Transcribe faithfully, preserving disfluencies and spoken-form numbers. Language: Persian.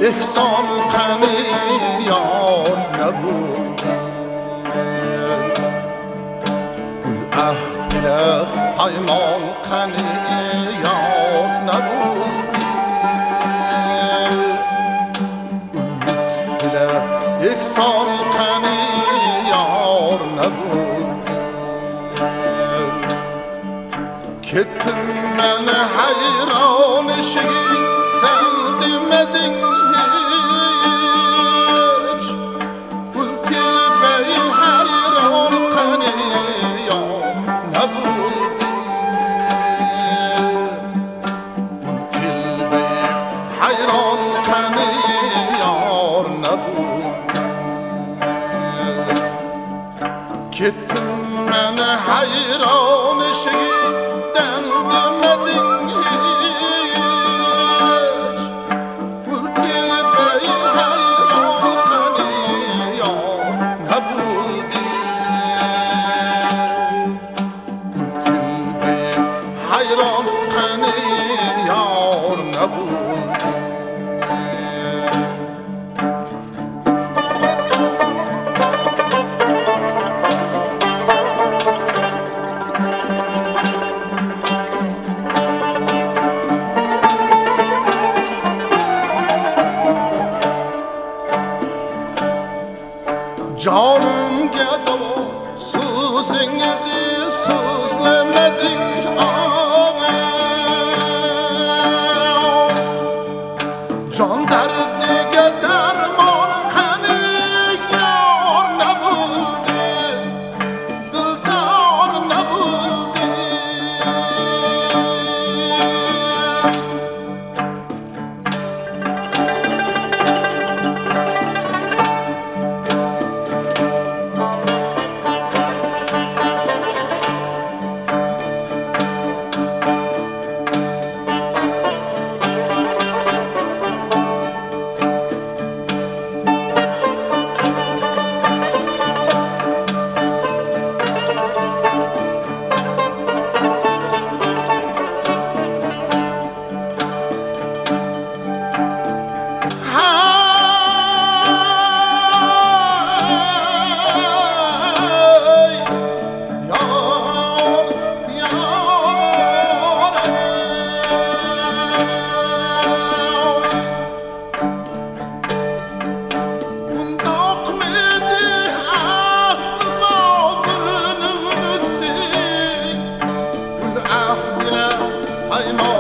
احسان قنی یار نبود گل عهد ile پیمان قنی یار نبود گل لطف ile احسان قنی یار نبود kettim ben hayran eşiğinden demedin hiç Kul tilbeyi hayran kaniya ne buldu Kul tilbeyi hayran kaniya ne buldu Kettim ben hayran eşiğinden demedin hiç Kul tilbeyi hayran kaniya ne buldu Kul tilbeyi hayran kaniya ne buldu Canım gedo suzun idi suzlemedik ağır Can derdige derman kani yar ne buldu Dildar ne buldu I'm